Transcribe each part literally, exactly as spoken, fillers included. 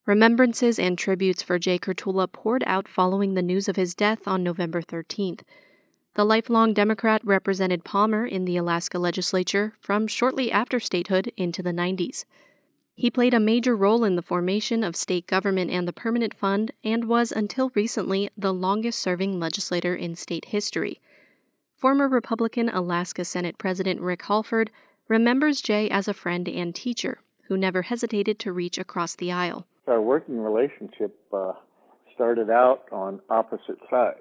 Remembrances and tributes for Jay Kurtula poured out following the news of his death on November thirteenth. The lifelong Democrat represented Palmer in the Alaska legislature from shortly after statehood into the nineties. He played a major role in the formation of state government and the Permanent Fund and was, until recently, the longest-serving legislator in state history. Former Republican Alaska Senate President Rick Halford remembers Jay as a friend and teacher who never hesitated to reach across the aisle. Our working relationship uh, started out on opposite sides,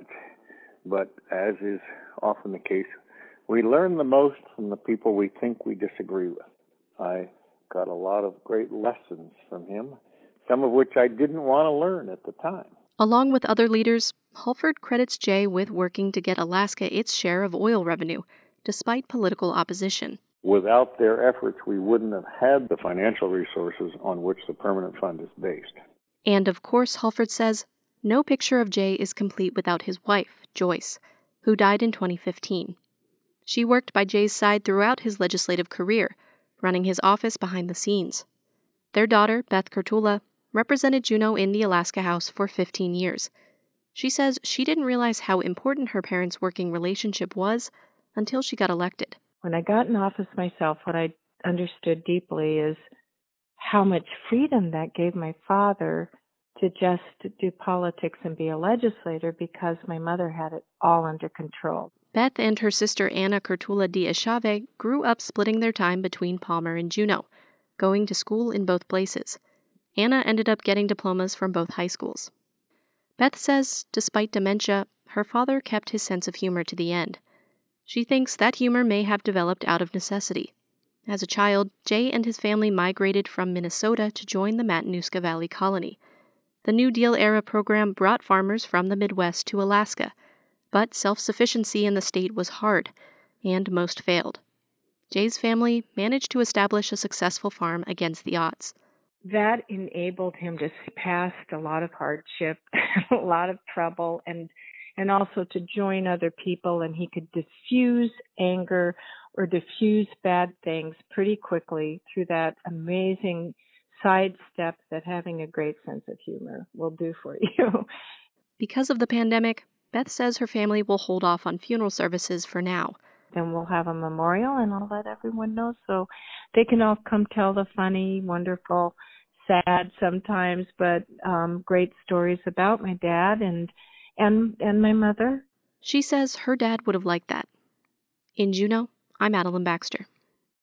but as is often the case, we learn the most from the people we think we disagree with. I got a lot of great lessons from him, some of which I didn't want to learn at the time. Along with other leaders, Halford credits Jay with working to get Alaska its share of oil revenue, despite political opposition. Without their efforts, we wouldn't have had the financial resources on which the Permanent Fund is based. And of course, Halford says, no picture of Jay is complete without his wife, Joyce, who died in twenty fifteen. She worked by Jay's side throughout his legislative career, running his office behind the scenes. Their daughter, Beth Kurtula, represented Juneau in the Alaska House for fifteen years. She says she didn't realize how important her parents' working relationship was until she got elected. When I got in office myself, what I understood deeply is how much freedom that gave my father to just do politics and be a legislator because my mother had it all under control. Beth and her sister Anna Kurtula de Echave grew up splitting their time between Palmer and Juneau, going to school in both places. Anna ended up getting diplomas from both high schools. Beth says, despite dementia, her father kept his sense of humor to the end. She thinks that humor may have developed out of necessity. As a child, Jay and his family migrated from Minnesota to join the Matanuska Valley Colony. The New Deal-era program brought farmers from the Midwest to Alaska, but self-sufficiency in the state was hard, and most failed. Jay's family managed to establish a successful farm against the odds. That enabled him to see past a lot of hardship, a lot of trouble, and and also to join other people, and he could diffuse anger or diffuse bad things pretty quickly through that amazing sidestep that having a great sense of humor will do for you. Because of the pandemic, Beth says her family will hold off on funeral services for now. Then we'll have a memorial, and I'll let everyone know so they can all come tell the funny, wonderful, sad sometimes, but um, great stories about my dad and and and my mother. She says her dad would have liked that. In Juneau, I'm Madeline Baxter.